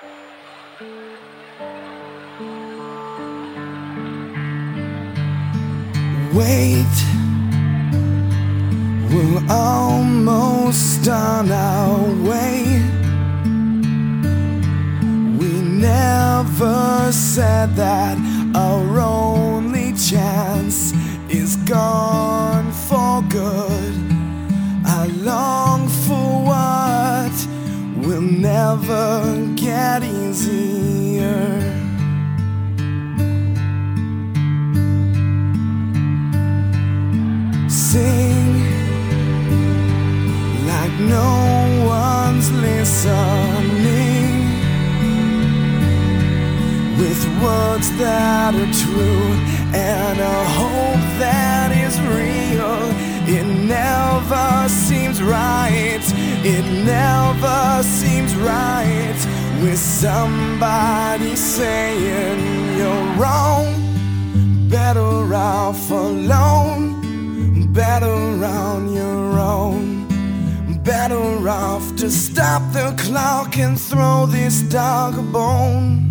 Wait, we're almost on our way. We never said that our only chance is gone for good. I long for what will never get easier. Sing like no one's listening, with words that are true and a hope that is real. It never seems right, it never seems right, with somebody saying you're wrong. Better off alone, better on your own. Better off to stop the clock and throw this dog a bone.